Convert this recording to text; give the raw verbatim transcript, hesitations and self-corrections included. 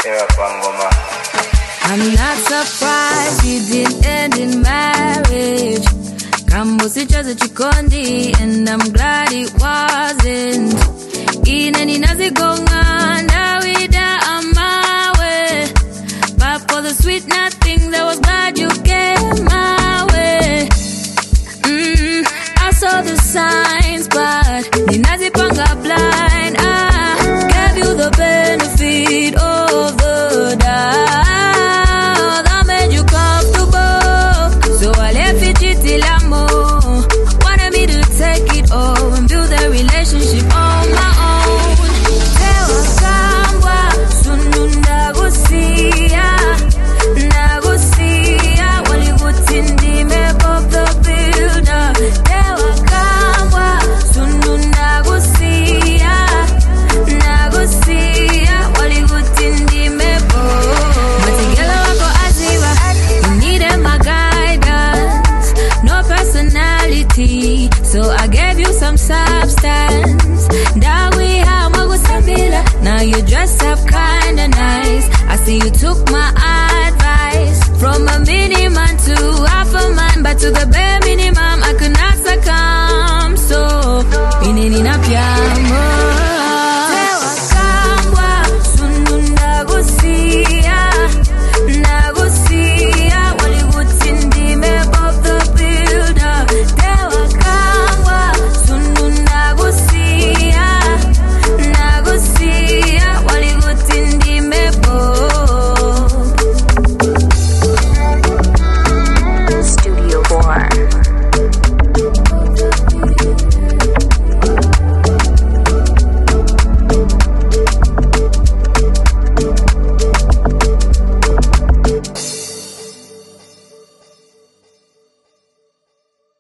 I'm not surprised you didn't end in marriage. Kambusi chaza chikondi, and I'm glad it wasn't. Inani nazigonga ndawida amawe. But for the sweet nothings, I was glad you came my way. Mm, I saw the signs, but ninazipanga blind. I gave you the benefit of the doubt. That made you comfortable, so I left it till I'm more. Wanted me to take it all and build a relationship on my own. Tewa kambwa sunu ndagusia, ndagusia walivutindi mebop the builder. Tewa kambwa sunu ndagusia, ndagusia walivutindi mebop. Matigela wako aziwa, you needed my guidance, no personality, so I gave you some substance. Now you dress up kinda nice, I see you took my